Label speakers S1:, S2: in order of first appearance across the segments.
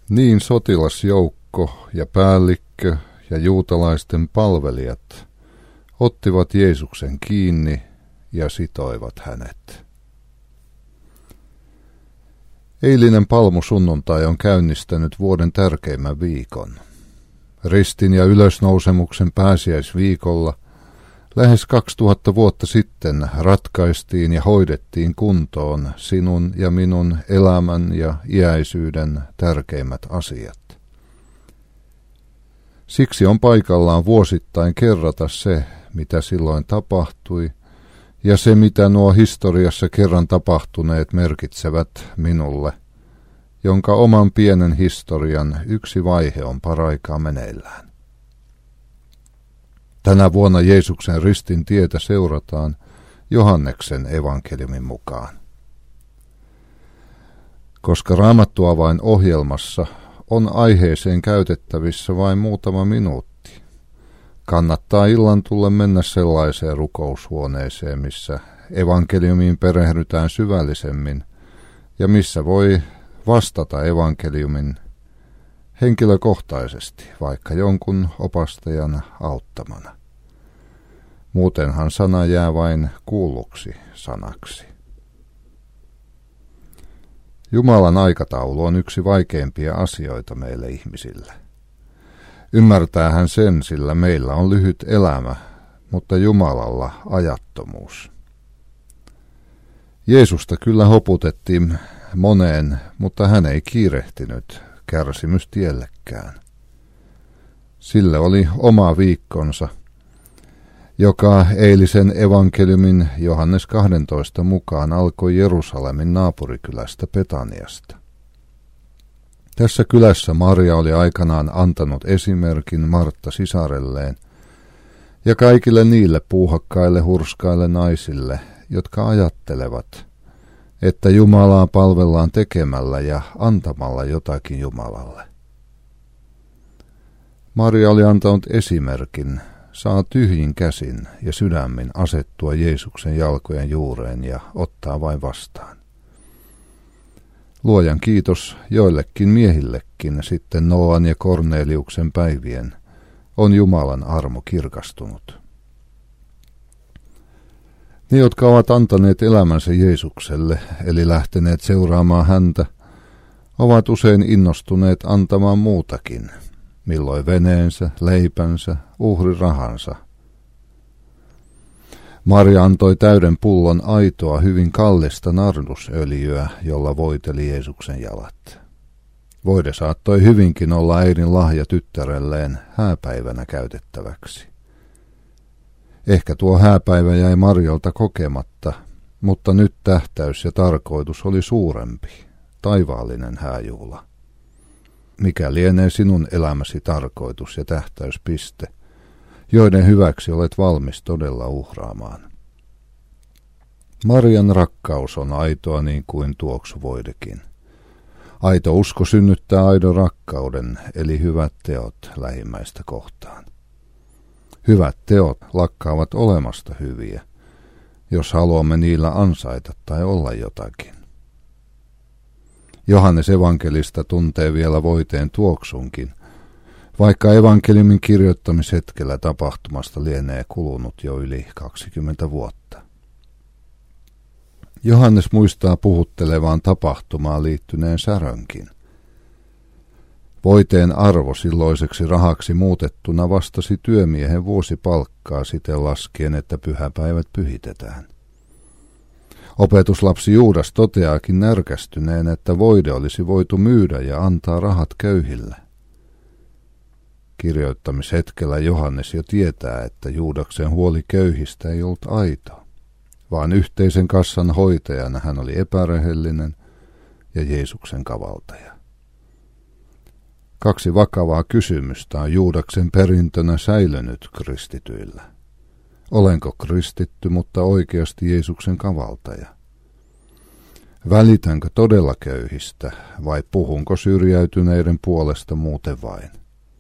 S1: Niin sotilasjoukko ja päällikkö ja juutalaisten palvelijat ottivat Jeesuksen kiinni ja sitoivat hänet. Eilinen palmusunnuntai on käynnistänyt vuoden tärkeimmän viikon. Ristin ja ylösnousemuksen pääsiäisviikolla lähes 2000 vuotta sitten ratkaistiin ja hoidettiin kuntoon sinun ja minun elämän ja iäisyyden tärkeimmät asiat. Siksi on paikallaan vuosittain kerrata se, mitä silloin tapahtui, ja se, mitä nuo historiassa kerran tapahtuneet merkitsevät minulle, jonka oman pienen historian yksi vaihe on paraikaa meneillään. Tänä vuonna Jeesuksen ristin tietä seurataan Johanneksen evankeliumin mukaan. Koska Raamattua vain ohjelmassa on aiheeseen käytettävissä vain muutama minuutti, kannattaa illan tullen mennä sellaiseen rukoushuoneeseen, missä evankeliumiin perehdytään syvällisemmin ja missä voi vastata evankeliumin henkilökohtaisesti, vaikka jonkun opastajan auttamana. Muutenhan sana jää vain kuulluksi sanaksi. Jumalan aikataulu on yksi vaikeimpia asioita meille ihmisille. Ymmärtää hän sen, sillä meillä on lyhyt elämä, mutta Jumalalla ajattomuus. Jeesusta kyllä hoputettiin moneen, mutta hän ei kiirehtinyt kärsimystiellekään. Sille oli oma viikkonsa, joka eilisen evankeliumin Johannes 12 mukaan alkoi Jerusalemin naapurikylästä Betaniasta. Tässä kylässä Maria oli aikanaan antanut esimerkin Martta sisarelleen ja kaikille niille puuhakkaille hurskaille naisille, jotka ajattelevat, että Jumalaa palvellaan tekemällä ja antamalla jotakin Jumalalle. Maria oli antanut esimerkin, saa tyhjin käsin ja sydämin asettua Jeesuksen jalkojen juureen ja ottaa vain vastaan. Luojan kiitos joillekin miehillekin sitten Noan ja Korneliuksen päivien on Jumalan armo kirkastunut. Ne, jotka ovat antaneet elämänsä Jeesukselle, eli lähteneet seuraamaan häntä, ovat usein innostuneet antamaan muutakin, milloin veneensä, leipänsä, uhrirahansa. Maria antoi täyden pullon aitoa hyvin kallista nardusöljyä, jolla voiteli Jeesuksen jalat. Voide saattoi hyvinkin olla äidin lahja tyttärelleen hääpäivänä käytettäväksi. Ehkä tuo hääpäivä jäi Marjalta kokematta, mutta nyt tähtäys ja tarkoitus oli suurempi, taivaallinen hääjuhla. Mikä lienee sinun elämäsi tarkoitus ja tähtäyspiste, joiden hyväksi olet valmis todella uhraamaan? Marian rakkaus on aitoa niin kuin tuoksuvoidekin. Aito usko synnyttää aidon rakkauden, eli hyvät teot lähimmäistä kohtaan. Hyvät teot lakkaavat olemasta hyviä, jos haluamme niillä ansaita tai olla jotakin. Johannes evankelista tuntee vielä voiteen tuoksunkin, vaikka evankeliumin kirjoittamishetkellä tapahtumasta lienee kulunut jo yli 20 vuotta. Johannes muistaa puhuttelevaan tapahtumaan liittyneen särönkin. Voiteen arvo silloiseksi rahaksi muutettuna vastasi työmiehen vuosipalkkaa siten laskien, että pyhäpäivät pyhitetään. Opetuslapsi Juudas toteaakin närkästyneen, että voide olisi voitu myydä ja antaa rahat köyhille. Kirjoittamishetkellä Johannes jo tietää, että Juudaksen huoli köyhistä ei ollut aito, vaan yhteisen kassan hoitajana hän oli epärehellinen ja Jeesuksen kavaltaja. 2 vakavaa kysymystä on Juudaksen perintönä säilynyt kristityillä. Olenko kristitty, mutta oikeasti Jeesuksen kavaltaja? Välitänkö todella köyhistä vai puhunko syrjäytyneiden puolesta muuten vain?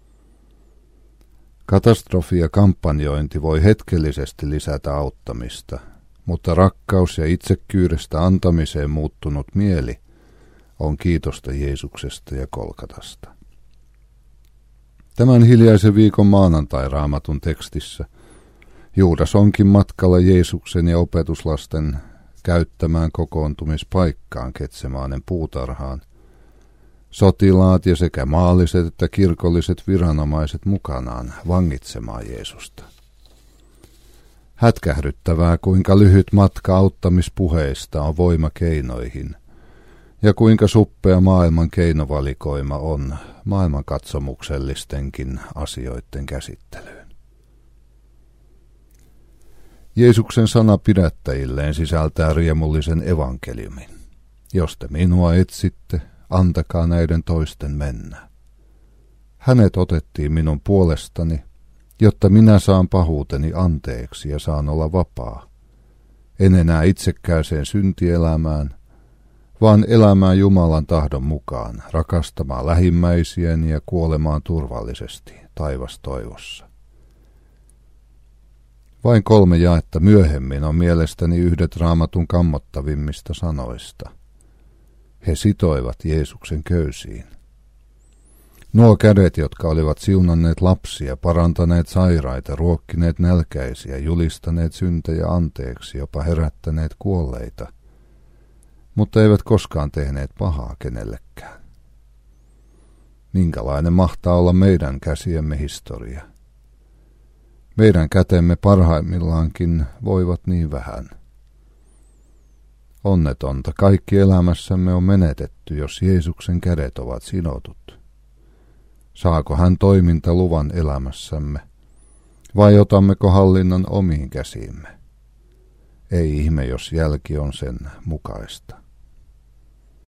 S1: Katastrofi ja kampanjointi voi hetkellisesti lisätä auttamista, mutta rakkaus ja itsekkyydestä antamiseen muuttunut mieli on kiitosta Jeesuksesta ja Kolkatasta. Tämän hiljaisen viikon maanantai-raamatun tekstissä Juudas onkin matkalla Jeesuksen ja opetuslasten käyttämään kokoontumispaikkaan Getsemaanen puutarhaan, sotilaat ja sekä maalliset että kirkolliset viranomaiset mukanaan vangitsemaan Jeesusta. Hätkähdyttävää, kuinka lyhyt matka auttamispuheista on voimakeinoihin, ja kuinka suppea maailman keinovalikoima on maailmankatsomuksellistenkin asioiden käsittelyyn. Jeesuksen sana pidättäjilleen sisältää riemullisen evankeliumin. Jos te minua etsitte, antakaa näiden toisten mennä. Hänet otettiin minun puolestani, jotta minä saan pahuuteni anteeksi ja saan olla vapaa. En enää itsekkääseen syntielämään, vaan elämään Jumalan tahdon mukaan, rakastamaan lähimmäisiäni ja kuolemaan turvallisesti taivastoivossa. Vain 3 jaetta myöhemmin on mielestäni yhdet Raamatun kammottavimmista sanoista. He sitoivat Jeesuksen köysiin. Nuo kädet, jotka olivat siunanneet lapsia, parantaneet sairaita, ruokkineet nälkäisiä, julistaneet syntejä anteeksi, jopa herättäneet kuolleita, mutta eivät koskaan tehneet pahaa kenellekään. Minkälainen mahtaa olla meidän käsiemme historia? Meidän kätemme parhaimmillaankin voivat niin vähän. Onnetonta, kaikki elämässämme on menetetty, jos Jeesuksen kädet ovat sidotut. Saako hän toimintaluvan elämässämme, vai otammeko hallinnan omiin käsiimme? Ei ihme, jos jälki on sen mukaista.